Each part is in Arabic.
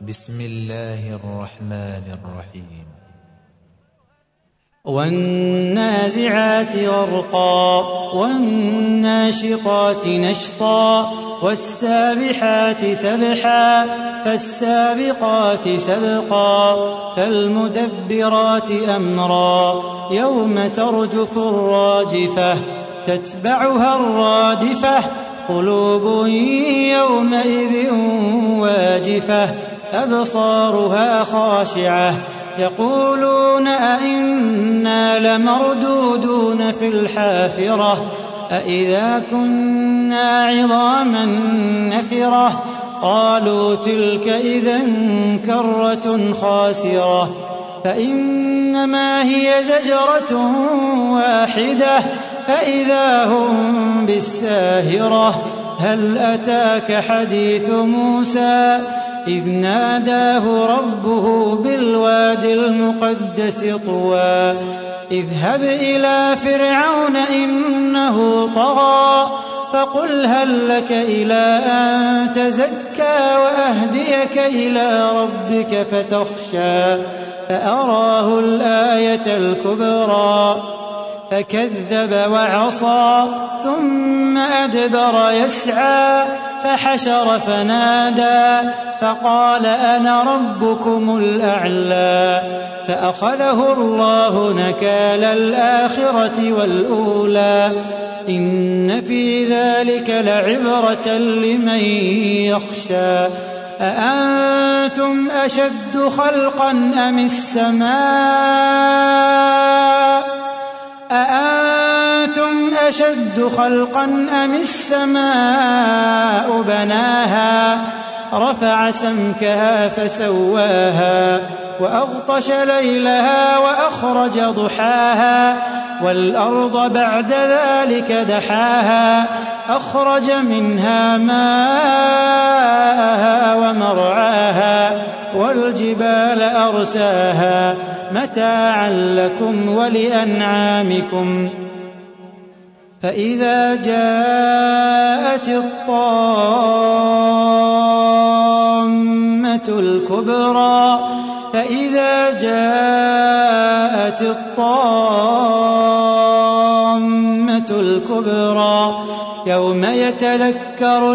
بسم الله الرحمن الرحيم. والنازعات غرقا والناشطات نشطا والسابحات سبحا فالسابقات سبقا فالمدبرات أمرا يوم ترجف الراجفة تتبعها الرادفة قلوب يومئذ واجفة أبصارها خاشعة يقولون أئنا لمردودون في الحافرة أئذا كنا عظاما نخرة قالوا تلك إذا كرة خاسرة فإنما هي زجرة واحدة فإذا هم بالساهرة هل أتاك حديث موسى إذ ناداه ربه بالواد المقدس طوى اذهب إلى فرعون إنه طغى فقل هل لك إلى أن تزكى وأهديك إلى ربك فتخشى فأراه الآية الكبرى فكذب وعصى ثم أدبر يسعى فحشر فنادى فقال أنا ربكم الأعلى فأخذه الله نكال الآخرة والأولى إن في ذلك لعبرة لمن يخشى أأنتم أشد خلقا أم السماء أأنتم أشد خلقا أم السماء بناها رفع سمكها فسواها وأغطش ليلها وأخرج ضحاها والأرض بعد ذلك دحاها أخرج منها ماءها ومرعاها والجبال أرساها متاعا لكم ولأنعامكم فإذا جاءت الطامة الكبرى يوم يتذكر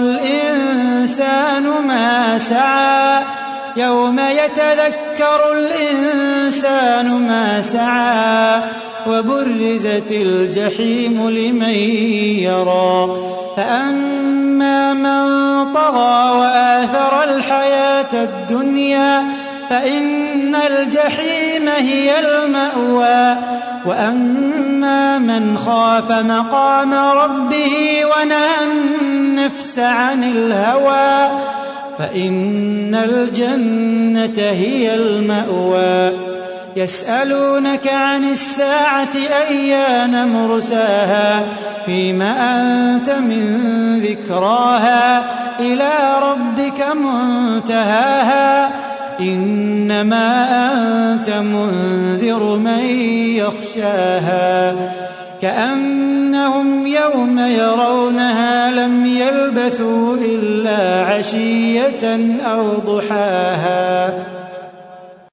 الإنسان ما سعى وبرزت الجحيم لمن يرى فأما من طغى وآثر الحياة الدنيا فإن الجحيم هي المأوى وأما من خاف مقام ربه ونهى النفس عن الهوى فإن الجنة هي المأوى يسألونك عن الساعة أيان مرساها فيم أنت من ذكراها إلى ربك منتهاها إنما أنت منذر من يخشاها كأنهم يوم يرونها لم يلبثوا إلا عشية أو ضحاها.